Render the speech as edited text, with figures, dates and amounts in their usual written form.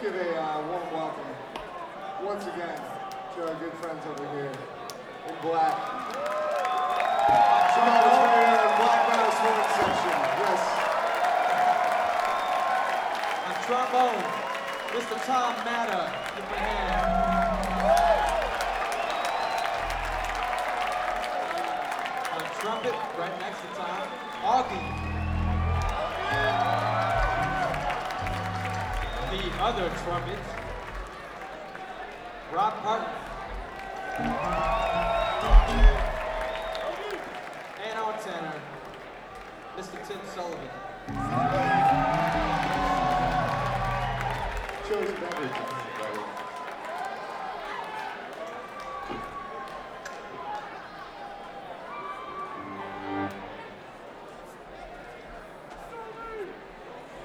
give a warm welcome once again to our good friends over here in black. Black Mouse Horn section. Yes. On trombone, Mr. Tom Matter. Give my hand. On trumpet, right next to Tom, Augie. The other trumpet, Rob Parton.